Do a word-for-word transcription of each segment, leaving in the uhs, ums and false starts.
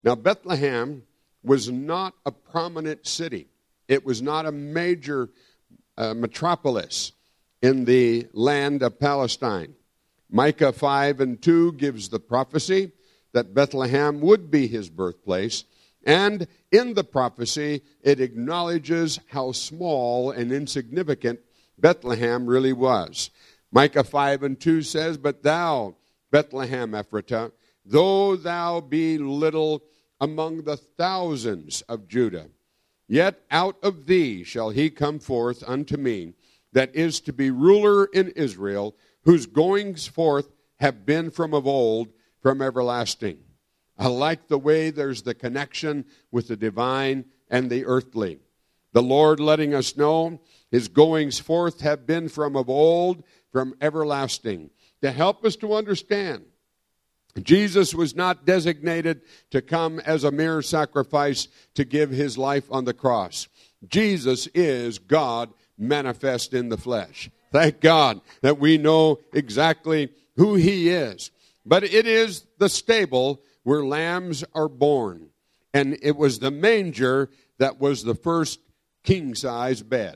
Now, Bethlehem was not a prominent city. It was not a major uh, metropolis in the land of Palestine. Micah five and two gives the prophecy that Bethlehem would be his birthplace. And in the prophecy, it acknowledges how small and insignificant Bethlehem really was. Micah five and two says, "But thou, Bethlehem Ephratah, though thou be little among the thousands of Judah, yet out of thee shall he come forth unto me, that is to be ruler in Israel, whose goings forth have been from of old, from everlasting." I like the way there's the connection with the divine and the earthly. The Lord letting us know his goings forth have been from of old, from everlasting, to help us to understand Jesus was not designated to come as a mere sacrifice to give his life on the cross. Jesus is God manifest in the flesh. Thank God that we know exactly who he is. But it is the stable where lambs are born. And it was the manger that was the first king-size bed.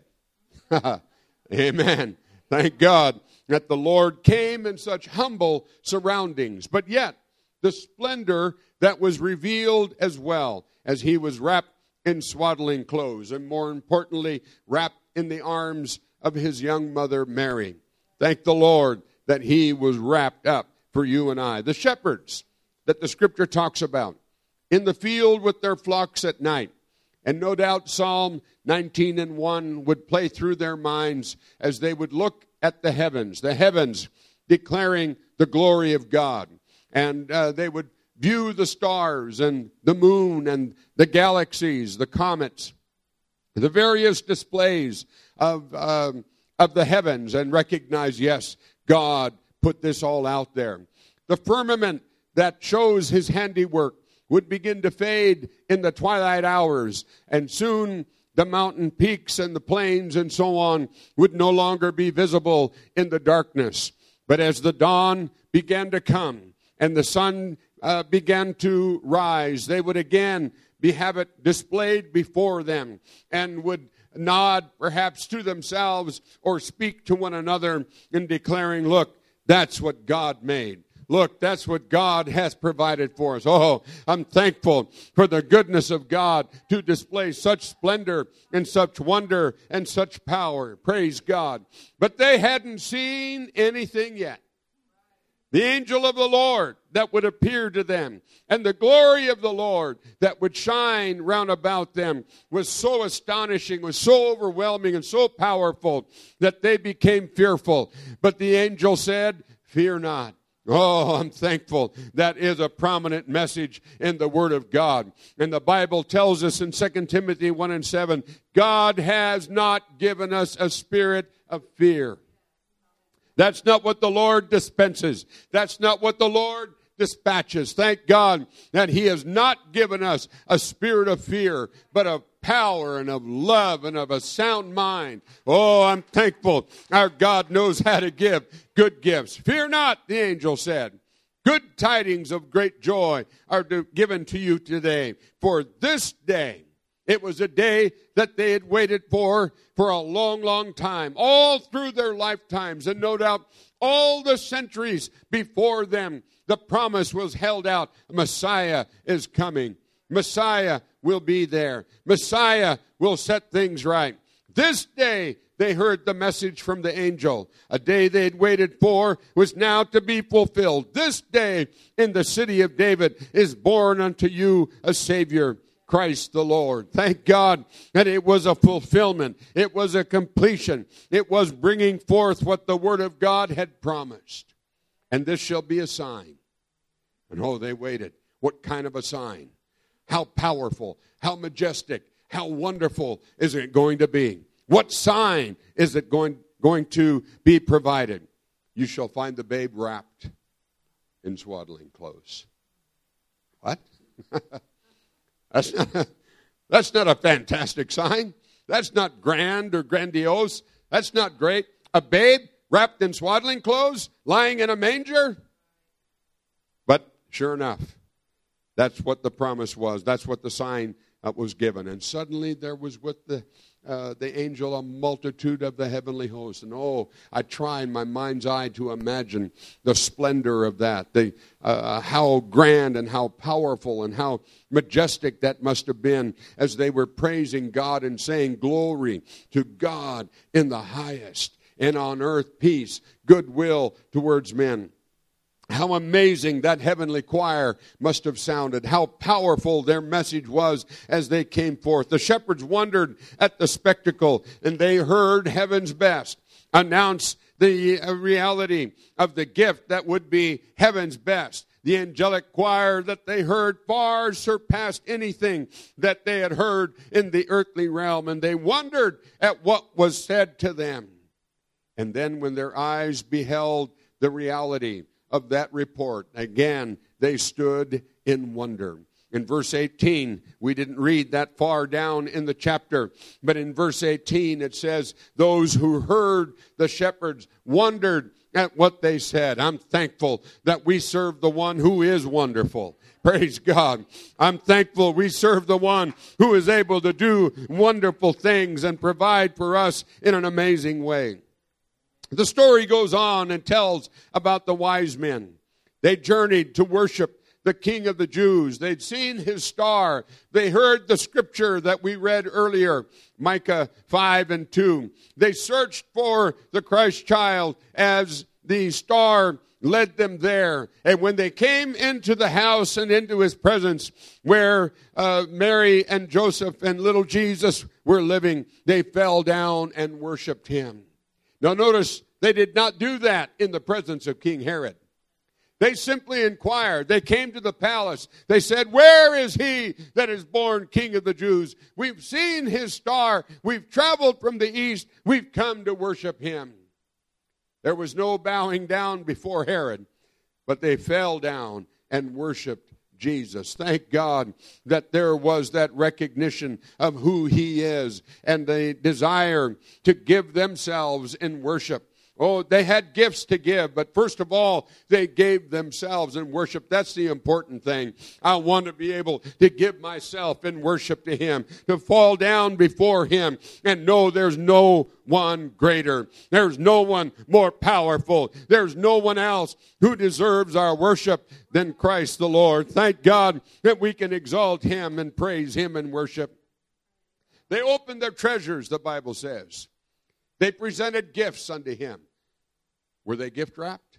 Amen. Thank God that the Lord came in such humble surroundings. But yet, the splendor that was revealed as well, as he was wrapped in swaddling clothes, and more importantly, wrapped in the arms of his young mother, Mary. Thank the Lord that he was wrapped up for you and I. The shepherds that the Scripture talks about, in the field with their flocks at night. And no doubt Psalm nineteen and one would play through their minds as they would look at the heavens, the heavens declaring the glory of God. And uh, they would view the stars and the moon and the galaxies, the comets, the various displays of, um, of the heavens, and recognize, yes, God put this all out there. The firmament that shows his handiwork would begin to fade in the twilight hours, and soon the mountain peaks and the plains and so on would no longer be visible in the darkness. But as the dawn began to come and the sun uh, began to rise, they would again be, have it displayed before them, and would nod perhaps to themselves or speak to one another in declaring, look, that's what God made. Look, that's what God has provided for us. Oh, I'm thankful for the goodness of God to display such splendor and such wonder and such power. Praise God. But they hadn't seen anything yet. The angel of the Lord that would appear to them, and the glory of the Lord that would shine round about them, was so astonishing, was so overwhelming and so powerful that they became fearful. But the angel said, "Fear not." Oh, I'm thankful. That is a prominent message in the Word of God. And the Bible tells us in Second Timothy one and seven, God has not given us a spirit of fear. That's not what the Lord dispenses. That's not what the Lord dispatches. Thank God that he has not given us a spirit of fear, but of power and of love and of a sound mind. Oh, I'm thankful our God knows how to give good gifts. Fear not, the angel said. Good tidings of great joy are to, given to you today. For this day, it was a day that they had waited for for a long, long time, all through their lifetimes, and no doubt all the centuries before them. The promise was held out. Messiah is coming. Messiah will be there. Messiah will set things right. This day they heard the message from the angel. A day they had waited for was now to be fulfilled. This day in the city of David is born unto you a Savior, Christ the Lord. Thank God that it was a fulfillment. It was a completion. It was bringing forth what the Word of God had promised. And this shall be a sign. And oh, they waited. What kind of a sign? How powerful, how majestic, how wonderful is it going to be? What sign is it going, going to be provided? You shall find the babe wrapped in swaddling clothes. What? That's not, that's not a fantastic sign. That's not grand or grandiose. That's not great. A babe wrapped in swaddling clothes, lying in a manger? But sure enough, That's what the promise was. That's what the sign uh, was given. And suddenly there was with the uh, the angel a multitude of the heavenly host. And oh, I try in my mind's eye to imagine the splendor of that. The uh, how grand and how powerful and how majestic that must have been as they were praising God and saying, "Glory to God in the highest, and on earth peace, goodwill towards men." How amazing that heavenly choir must have sounded. How powerful their message was as they came forth. The shepherds wondered at the spectacle, and they heard heaven's best announce the reality of the gift that would be heaven's best. The angelic choir that they heard far surpassed anything that they had heard in the earthly realm, and they wondered at what was said to them. And then when their eyes beheld the reality of that report, again, they stood in wonder. In verse eighteen, we didn't read that far down in the chapter, but in verse eighteen it says, those who heard the shepherds wondered at what they said. I'm thankful that we serve the one who is wonderful. Praise God. I'm thankful we serve the one who is able to do wonderful things and provide for us in an amazing way. The story goes on and tells about the wise men. They journeyed to worship the King of the Jews. They'd seen his star. They heard the scripture that we read earlier, Micah five and two. They searched for the Christ child as the star led them there. And when they came into the house and into his presence where uh, Mary and Joseph and little Jesus were living, they fell down and worshiped him. Now notice, they did not do that in the presence of King Herod. They simply inquired. They came to the palace. They said, "Where is he that is born King of the Jews? We've seen his star. We've traveled from the east. We've come to worship him." There was no bowing down before Herod, but they fell down and worshiped Jesus. Thank God that there was that recognition of who he is and the desire to give themselves in worship. Oh, they had gifts to give, but first of all, they gave themselves in worship. That's the important thing. I want to be able to give myself in worship to him, to fall down before him and know there's no one greater. There's no one more powerful. There's no one else who deserves our worship than Christ the Lord. Thank God that we can exalt him and praise him in worship. They opened their treasures, the Bible says. They presented gifts unto him. Were they gift wrapped?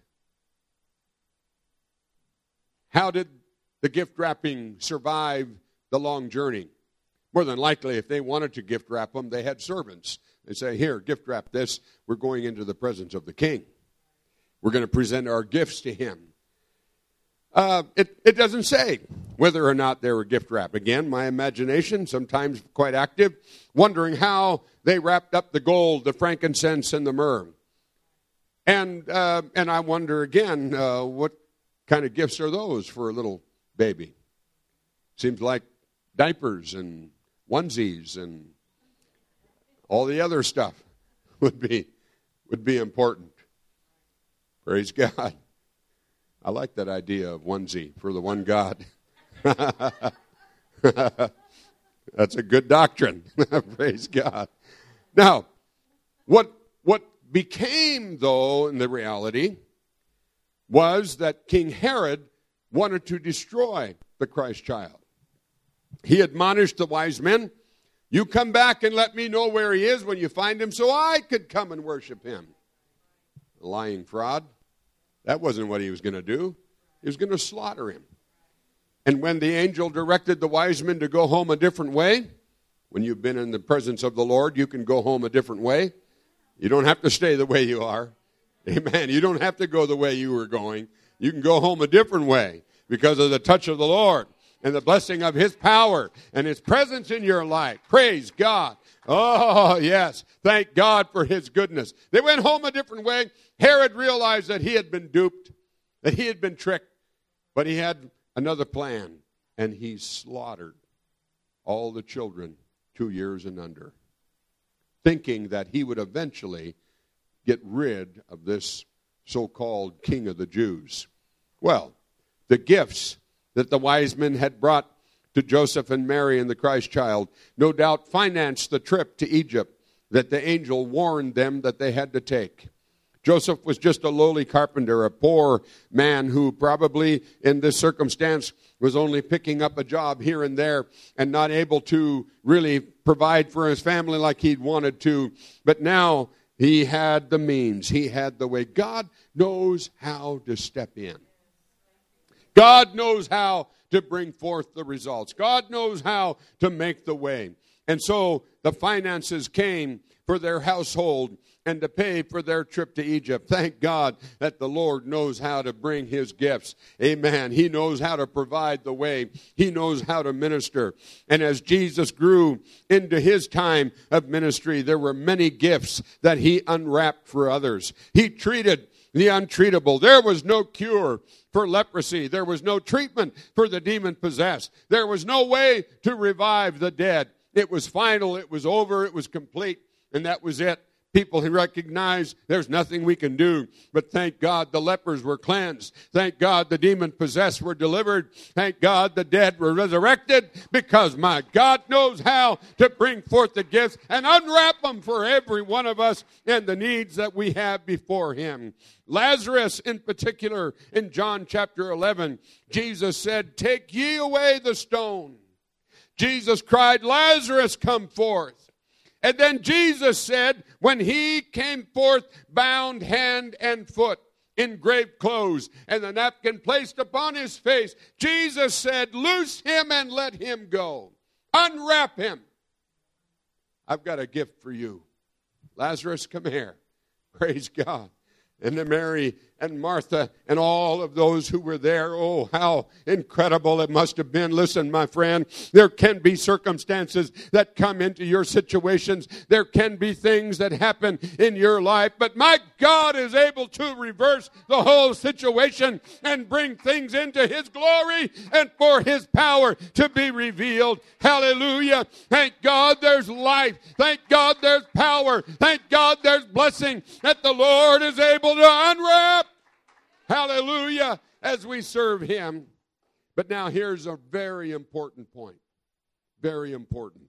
How did the gift wrapping survive the long journey? More than likely, if they wanted to gift wrap them, they had servants. They say, "Here, gift wrap this. We're going into the presence of the king. We're going to present our gifts to him." Uh, it, it doesn't say whether or not they were gift wrapped. Again, my imagination, sometimes quite active, wondering how they wrapped up the gold, the frankincense, and the myrrh. And uh, and I wonder again, uh, what kind of gifts are those for a little baby? Seems like diapers and onesies and all the other stuff would be would be important. Praise God. I like that idea of onesie for the one God. That's a good doctrine. Praise God. Now, what what became, though, in the reality, was that King Herod wanted to destroy the Christ child. He admonished the wise men, "You come back and let me know where he is when you find him so I could come and worship him." Lying fraud. That wasn't what he was going to do. He was going to slaughter him. And when the angel directed the wise men to go home a different way, when you've been in the presence of the Lord, you can go home a different way. You don't have to stay the way you are. Amen. You don't have to go the way you were going. You can go home a different way because of the touch of the Lord and the blessing of his power and his presence in your life. Praise God. Oh, yes. Thank God for his goodness. They went home a different way. Herod realized that he had been duped, that he had been tricked, but he had another plan, and he slaughtered all the children two years and under, thinking that he would eventually get rid of this so-called King of the Jews. Well, the gifts that the wise men had brought to Joseph and Mary and the Christ child no doubt financed the trip to Egypt that the angel warned them that they had to take. Joseph was just a lowly carpenter, a poor man who probably in this circumstance was only picking up a job here and there and not able to really provide for his family like he'd wanted to. But now he had the means. He had the way. God knows how to step in. God knows how to bring forth the results. God knows how to make the way. And so the finances came for their household and to pay for their trip to Egypt. Thank God that the Lord knows how to bring his gifts. Amen. He knows how to provide the way. He knows how to minister. And as Jesus grew into his time of ministry, there were many gifts that he unwrapped for others. He treated the untreatable. There was no cure for leprosy. There was no treatment for the demon-possessed. There was no way to revive the dead. It was final. It was over. It was complete. And that was it. People who recognize there's nothing we can do. But thank God the lepers were cleansed. Thank God the demon-possessed were delivered. Thank God the dead were resurrected, because my God knows how to bring forth the gifts and unwrap them for every one of us and the needs that we have before him. Lazarus in particular, in John chapter eleven, Jesus said, "Take ye away the stone." Jesus cried, "Lazarus, come forth." And then Jesus said, when he came forth bound hand and foot in grave clothes and the napkin placed upon his face, Jesus said, "Loose him and let him go. Unwrap him. I've got a gift for you. Lazarus, come here." Praise God. And then Mary and Martha and all of those who were there, oh, how incredible it must have been. Listen, my friend, there can be circumstances that come into your situations. There can be things that happen in your life. But my God is able to reverse the whole situation and bring things into his glory and for his power to be revealed. Hallelujah. Thank God there's life. Thank God there's power. Thank God there's blessing that the Lord is able to unwrap. Hallelujah, as we serve him. But now here's a very important point. Very important.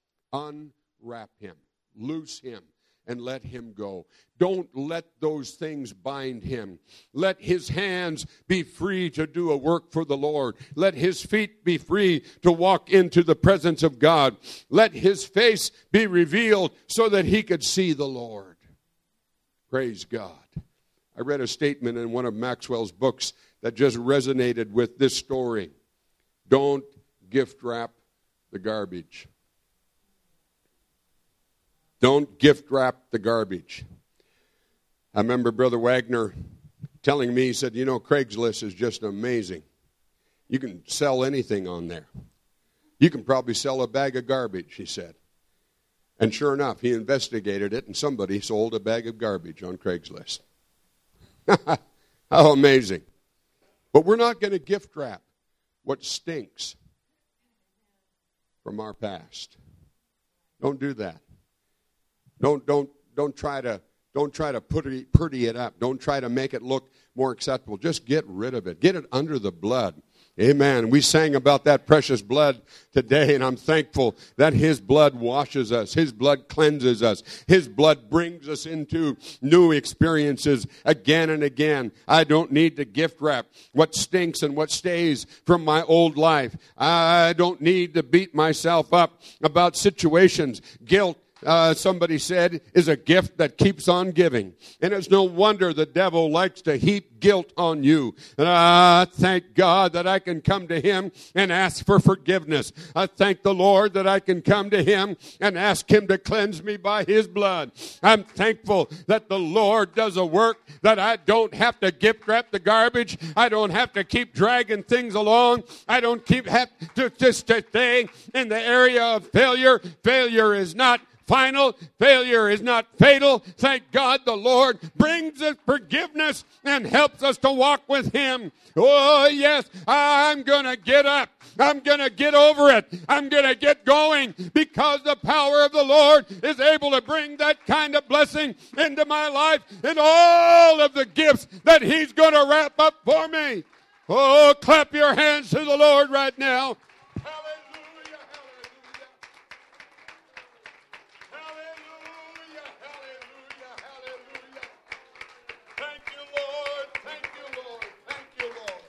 Unwrap him. Loose him and let him go. Don't let those things bind him. Let his hands be free to do a work for the Lord. Let his feet be free to walk into the presence of God. Let his face be revealed so that he could see the Lord. Praise God. I read a statement in one of Maxwell's books that just resonated with this story. Don't gift wrap the garbage. Don't gift wrap the garbage. I remember Brother Wagner telling me, he said, you know, Craigslist is just amazing. You can sell anything on there. You can probably sell a bag of garbage, he said. And sure enough, he investigated it, and somebody sold a bag of garbage on Craigslist. How amazing. But we're not going to gift wrap what stinks from our past. Don't do that. Don't don't don't try to don't try to pretty, pretty it up. Don't try to make it look more acceptable. Just get rid of it. Get it under the blood. Amen. We sang about that precious blood today, and I'm thankful that his blood washes us. His blood cleanses us. His blood brings us into new experiences again and again. I don't need to gift wrap what stinks and what stays from my old life. I don't need to beat myself up about situations. Guilt, Uh, somebody said, is a gift that keeps on giving. And it's no wonder the devil likes to heap guilt on you. And I thank God that I can come to him and ask for forgiveness. I thank the Lord that I can come to him and ask him to cleanse me by his blood. I'm thankful that the Lord does a work that I don't have to gift wrap the garbage. I don't have to keep dragging things along. I don't keep have to just to stay in the area of failure. Failure is not final. Failure is not fatal. Thank God the Lord brings us forgiveness and helps us to walk with him. Oh, yes, I'm going to get up. I'm going to get over it. I'm going to get going because the power of the Lord is able to bring that kind of blessing into my life and all of the gifts that he's going to wrap up for me. Oh, clap your hands to the Lord right now. Hallelujah, hallelujah. Hallelujah, hallelujah, hallelujah. Thank you, Lord. Thank you, Lord. Thank you, Lord.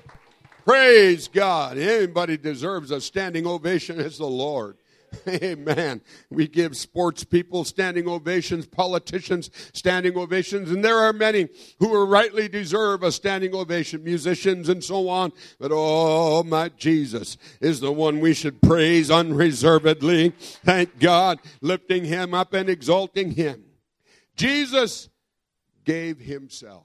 Praise God. Anybody deserves a standing ovation is the Lord. Amen. We give sports people standing ovations, politicians standing ovations, and there are many who are rightly deserve a standing ovation, musicians and so on. But oh, my Jesus is the one we should praise unreservedly. Thank God, lifting him up and exalting him. Jesus gave himself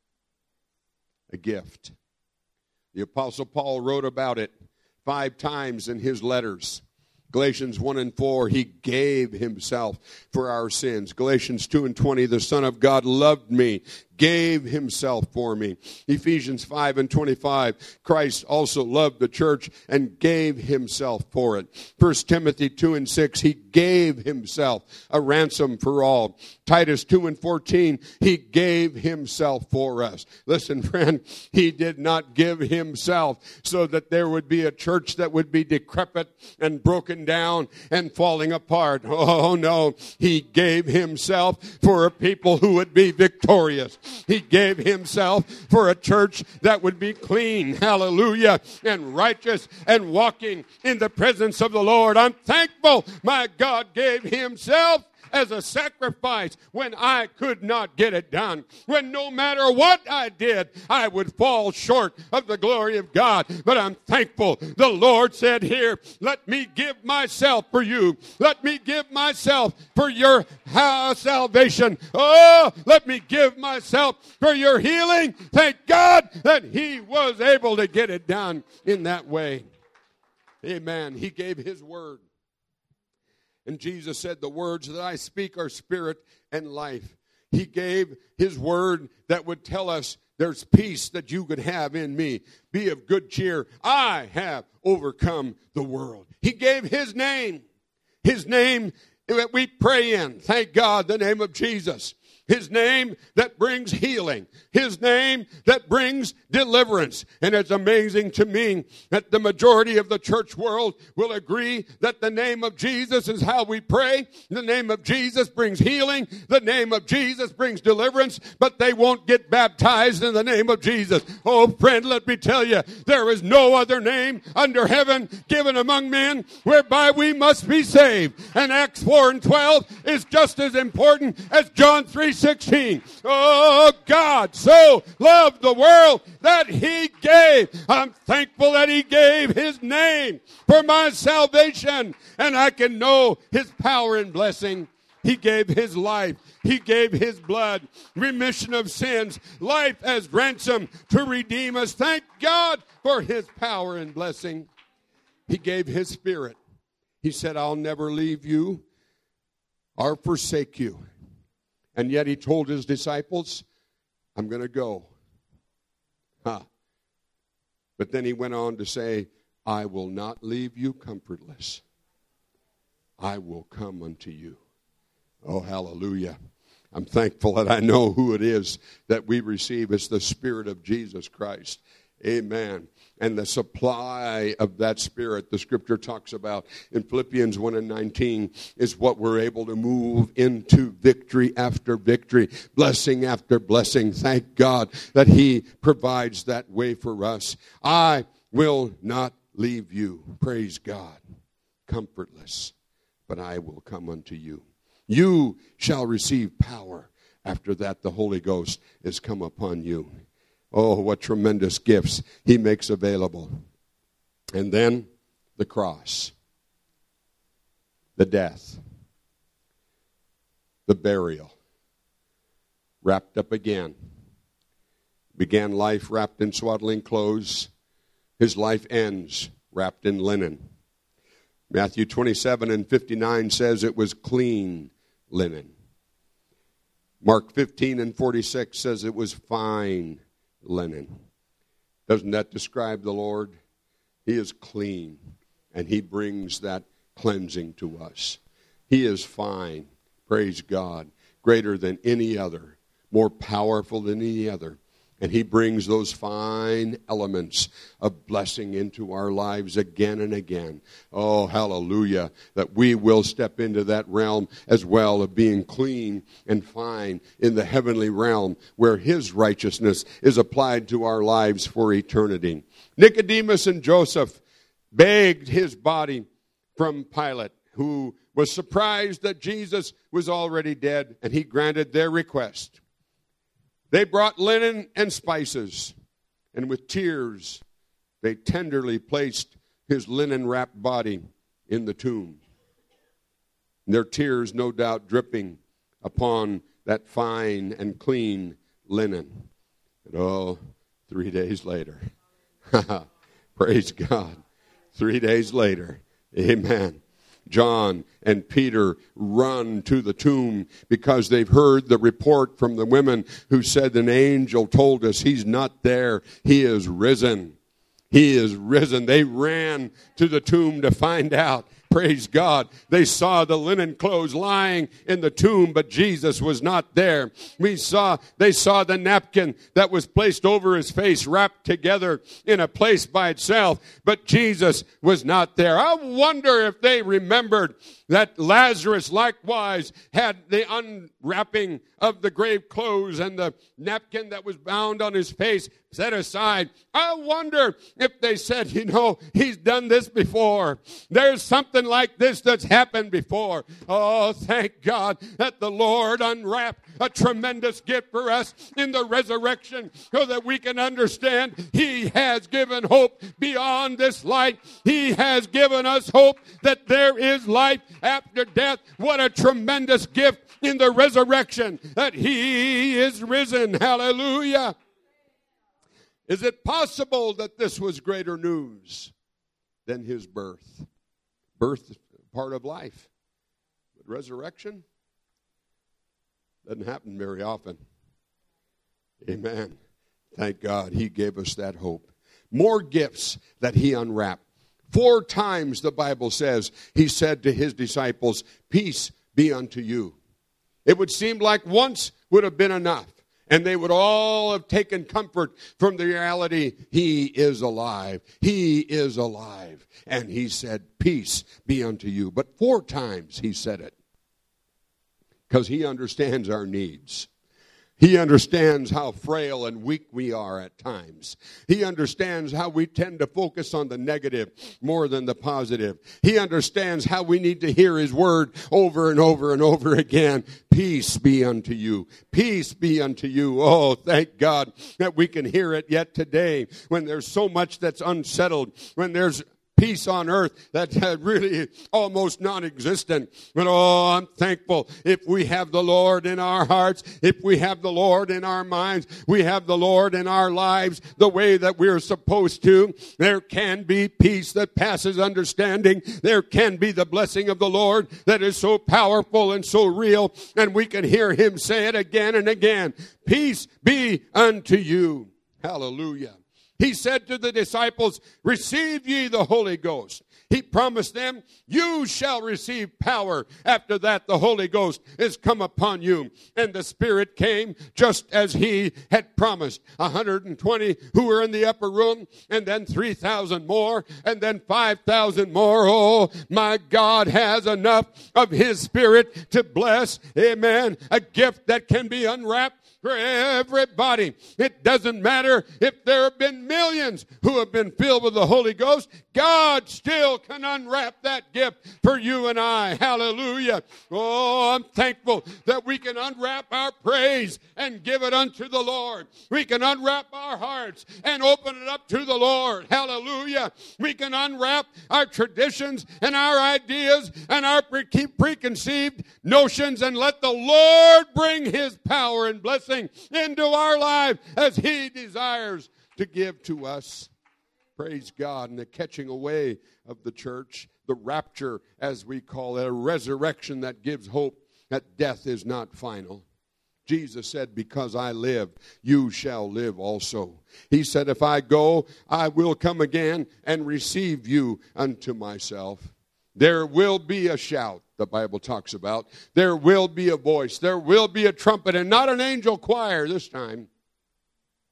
a gift. The Apostle Paul wrote about it five times in his letters. Galatians one and four, he gave himself for our sins. Galatians two and twenty, the Son of God loved me, gave himself for me. Ephesians five and twenty-five, Christ also loved the church and gave himself for it. First Timothy two and six, he gave himself a ransom for all. Titus two and fourteen, he gave himself for us. Listen, friend, he did not give himself so that there would be a church that would be decrepit and broken down and falling apart. Oh, no, he gave himself for a people who would be victorious. He gave himself for a church that would be clean, hallelujah, and righteous and walking in the presence of the Lord. I'm thankful my God gave himself as a sacrifice when I could not get it done. When no matter what I did, I would fall short of the glory of God. But I'm thankful the Lord said here, let me give myself for you. Let me give myself for your uh, salvation. Oh, let me give myself for your healing. Thank God that he was able to get it done in that way. Amen. He gave his word. And Jesus said, the words that I speak are spirit and life. He gave his word that would tell us there's peace that you could have in me. Be of good cheer. I have overcome the world. He gave his name. His name that we pray in. Thank God, the name of Jesus. His name that brings healing. His name that brings deliverance. And it's amazing to me that the majority of the church world will agree that the name of Jesus is how we pray. The name of Jesus brings healing. The name of Jesus brings deliverance. But they won't get baptized in the name of Jesus. Oh, friend, let me tell you, there is no other name under heaven given among men whereby we must be saved. And Acts four and twelve is just as important as John three sixteen. Oh, God so loved the world that he gave. I'm thankful that he gave his name for my salvation, and I can know his power and blessing. He gave his life. He gave his blood, remission of sins, life as ransom to redeem us. Thank God for his power and blessing. He gave his spirit. He said, I'll never leave you or forsake you. And yet he told his disciples, I'm going to go. Huh. But then he went on to say, I will not leave you comfortless. I will come unto you. Oh, hallelujah. I'm thankful that I know who it is that we receive. It's the Spirit of Jesus Christ. Amen. And the supply of that Spirit, the Scripture talks about in Philippians one and nineteen, is what we're able to move into victory after victory, blessing after blessing. Thank God that he provides that way for us. I will not leave you, praise God, comfortless, but I will come unto you. You shall receive power. After that, the Holy Ghost is come upon you. Oh, what tremendous gifts he makes available. And then the cross, the death, the burial, wrapped up again. Began life wrapped in swaddling clothes. His life ends wrapped in linen. Matthew twenty-seven and fifty-nine says it was clean linen. Mark fifteen and forty-six says it was fine linen. Doesn't that describe the Lord? He is clean, and he brings that cleansing to us. He is fine, praise God, greater than any other, more powerful than any other. And he brings those fine elements of blessing into our lives again and again. Oh, hallelujah, that we will step into that realm as well of being clean and fine in the heavenly realm where his righteousness is applied to our lives for eternity. Nicodemus and Joseph begged his body from Pilate, who was surprised that Jesus was already dead, and he granted their request. They brought linen and spices, and with tears they tenderly placed his linen-wrapped body in the tomb. Their tears, no doubt, dripping upon that fine and clean linen. And oh, three days later, praise God, three days later, amen, John and Peter run to the tomb because they've heard the report from the women who said an angel told us he's not there. He is risen. He is risen. They ran to the tomb to find out. Praise God. They saw the linen clothes lying in the tomb, but Jesus was not there. We saw, they saw the napkin that was placed over his face, wrapped together in a place by itself, but Jesus was not there. I wonder if they remembered that Lazarus likewise had the unwrapping of the grave clothes and the napkin that was bound on his face set aside. I wonder if they said, you know, he's done this before. There's something like this that's happened before. Oh, thank God that the Lord unwrapped a tremendous gift for us in the resurrection so that we can understand he has given hope beyond this life. He has given us hope that there is life after death. What a tremendous gift in the resurrection that he is risen. Hallelujah. Is it possible that this was greater news than his birth? Birth is part of life. But resurrection doesn't happen very often. Amen. Thank God he gave us that hope. More gifts that he unwrapped. Four times the Bible says he said to his disciples, peace be unto you. It would seem like once would have been enough. And they would all have taken comfort from the reality, he is alive. He is alive. And he said, peace be unto you. But four times he said it. Because he understands our needs. He understands how frail and weak we are at times. He understands how we tend to focus on the negative more than the positive. He understands how we need to hear his word over and over and over again. Peace be unto you. Peace be unto you. Oh, thank God that we can hear it yet today when there's so much that's unsettled, when there's peace on earth that's uh, really almost non-existent. But oh, I'm thankful if we have the Lord in our hearts, if we have the Lord in our minds, we have the Lord in our lives the way that we're supposed to. There can be peace that passes understanding. There can be the blessing of the Lord that is so powerful and so real, and we can hear him say it again and again. Peace be unto you. Hallelujah. He said to the disciples, receive ye the Holy Ghost. He promised them, you shall receive power. After that, the Holy Ghost is come upon you. And the Spirit came just as he had promised. one hundred twenty who were in the upper room, and then three thousand more, and then five thousand more. Oh, my God has enough of his Spirit to bless, amen, a gift that can be unwrapped for everybody. It doesn't matter if there have been millions who have been filled with the Holy Ghost. God still can unwrap that gift for you and I. Hallelujah. Oh, I'm thankful that we can unwrap our praise and give it unto the Lord. We can unwrap our hearts and open it up to the Lord. Hallelujah. We can unwrap our traditions and our ideas and our pre- preconceived notions and let the Lord bring his power and blessing into our life as he desires to give to us. Praise God. And the catching away of the church, the rapture, as we call it, a resurrection that gives hope that death is not final. Jesus said, because I live, you shall live also. He said, if I go, I will come again and receive you unto myself. There will be a shout, the Bible talks about. There will be a voice. There will be a trumpet, and not an angel choir this time.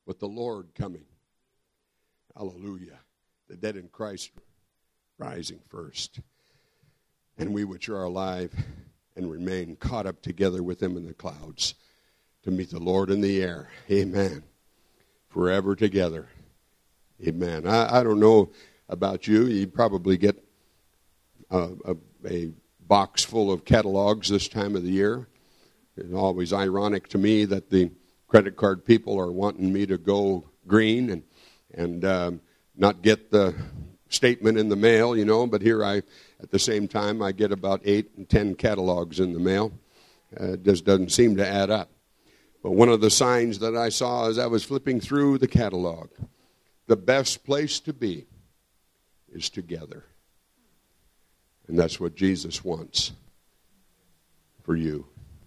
with the Lord coming. Hallelujah. The dead in Christ rising first. And we which are alive and remain caught up together with him in the clouds to meet the Lord in the air. Amen. Forever together. Amen. I, I don't know about you. You probably get a, a, a box full of catalogs this time of the year. It's always ironic to me that the credit card people are wanting me to go green and and um, not get the statement in the mail, you know. But here I, at the same time, I get about eight and ten catalogs in the mail. Uh, it just doesn't seem to add up. But one of the signs that I saw as I was flipping through the catalog, the best place to be is together. And that's what Jesus wants for you.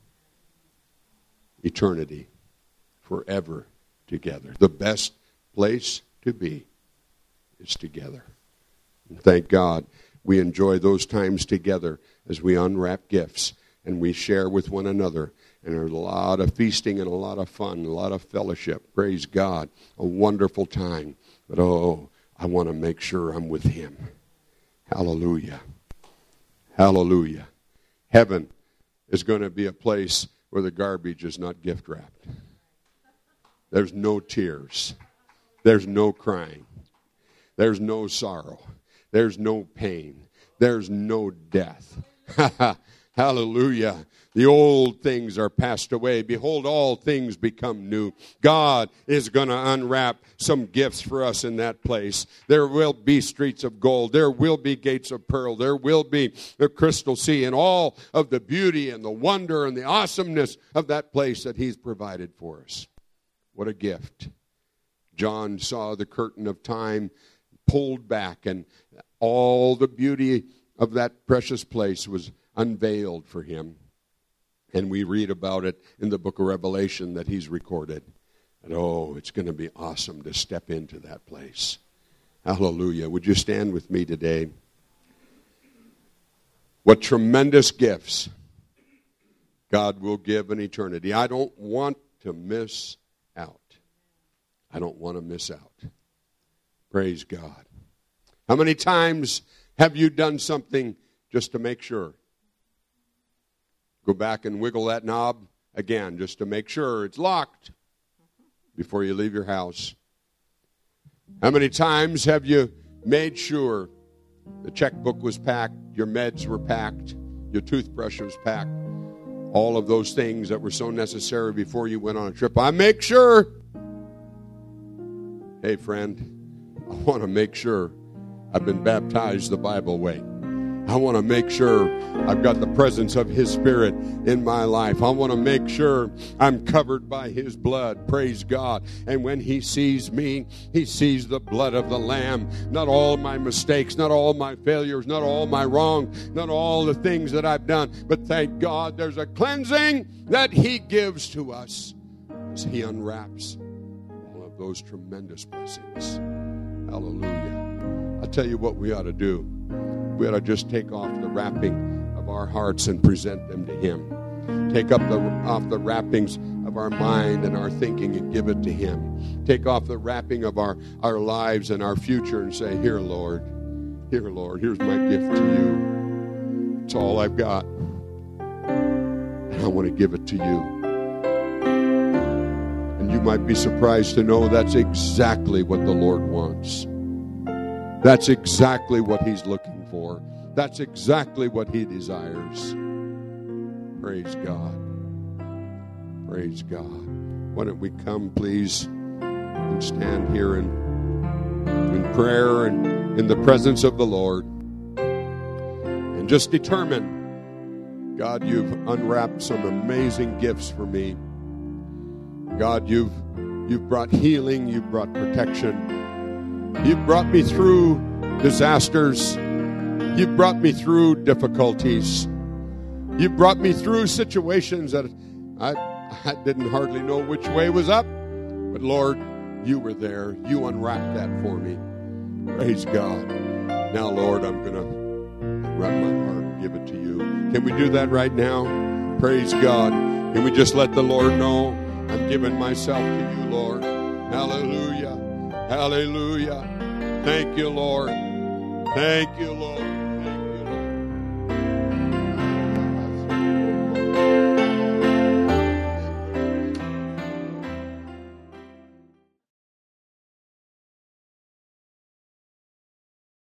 Eternity, forever together. The best place to be is together. And thank God we enjoy those times together as we unwrap gifts and we share with one another. And there's a lot of feasting and a lot of fun, a lot of fellowship. Praise God. A wonderful time. But oh, I want to make sure I'm with him. Hallelujah. Hallelujah. Heaven is going to be a place where the garbage is not gift wrapped. There's no tears. There's no crying. There's no sorrow. There's no pain. There's no death. Hallelujah. The old things are passed away. Behold, all things become new. God is going to unwrap some gifts for us in that place. There will be streets of gold. There will be gates of pearl. There will be the crystal sea and all of the beauty and the wonder and the awesomeness of that place that he's provided for us. What a gift. John saw the curtain of time pulled back, and all the beauty of that precious place was unveiled for him. And we read about it in the book of Revelation that he's recorded. And oh, it's going to be awesome to step into that place. Hallelujah. Would you stand with me today? What tremendous gifts God will give in eternity. I don't want to miss out. I don't want to miss out. Praise God. How many times have you done something just to make sure? Go back and wiggle that knob again just to make sure it's locked before you leave your house. How many times have you made sure the checkbook was packed, your meds were packed, your toothbrush was packed, all of those things that were so necessary before you went on a trip? I make sure. Hey, friend, I want to make sure I've been baptized the Bible way. I want to make sure I've got the presence of his Spirit in my life. I want to make sure I'm covered by his blood. Praise God. And when he sees me, he sees the blood of the Lamb. Not all my mistakes, not all my failures, not all my wrong, not all the things that I've done. But thank God there's a cleansing that he gives to us as he unwraps all of those tremendous blessings. Hallelujah. I'll tell you what we ought to do. We ought to just take off the wrapping of our hearts and present them to him. Take up the, off the wrappings of our mind and our thinking and give it to him. Take off the wrapping of our, our lives and our future and say, here, Lord, here, Lord, here's my gift to you. It's all I've got. And I want to give it to you. And you might be surprised to know that's exactly what the Lord wants. That's exactly what he's looking for. That's exactly what he desires. Praise God. Praise God. Why don't we come, please, and stand here in, in prayer and in the presence of the Lord. And just determine, God, you've unwrapped some amazing gifts for me. God, you've, you've brought healing. You've brought protection. You've brought me through disasters. You've brought me through difficulties. You've brought me through situations that I, I didn't hardly know which way was up. But Lord, you were there. You unwrapped that for me. Praise God. Now, Lord, I'm going to unwrap my heart and give it to you. Can we do that right now? Praise God. Can we just let the Lord know I'm giving myself to you, Lord? Hallelujah. Hallelujah. Thank you, Lord. Thank you, Lord.